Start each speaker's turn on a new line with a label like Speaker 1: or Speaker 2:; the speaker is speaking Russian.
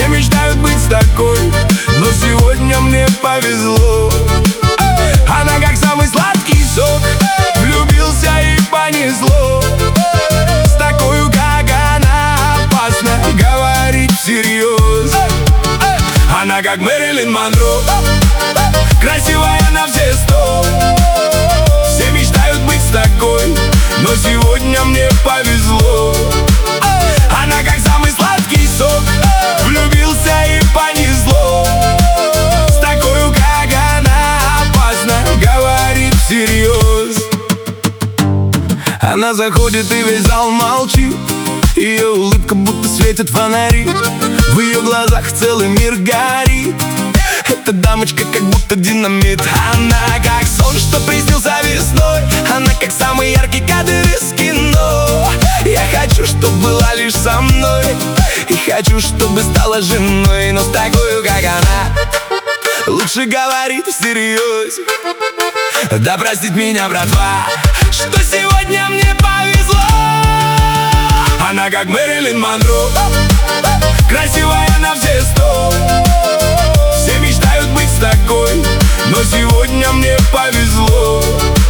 Speaker 1: Все мечтают быть с такой, но сегодня мне повезло. Она как самый сладкий сок, влюбился и понесло. С такой, как она, опасно говорить всерьез. Она как Мэрилин Монро, красивая на все 100. Все мечтают быть с такой, но сегодня мне повезло. Она как самый сладкий сок, влюбился и понесло. С такой, как она, опасно говорить всерьез. Она заходит и весь зал молчит, ее улыбка будто светит фонари, в ее глазах целый мир горит. Эта дамочка как будто динамит. Она как сон, что приснился весной. Она как самый яркий кадр из кино. Я хочу, чтобы была лишь со мной, и хочу, чтобы стала женой. Но с такой, как она, лучше говорить всерьез. Да простит меня, братва, что сегодня мне повезло. Она как Мэрилин Монро, красивая на все 100. Все мечтают быть с такой, но сегодня мне повезло.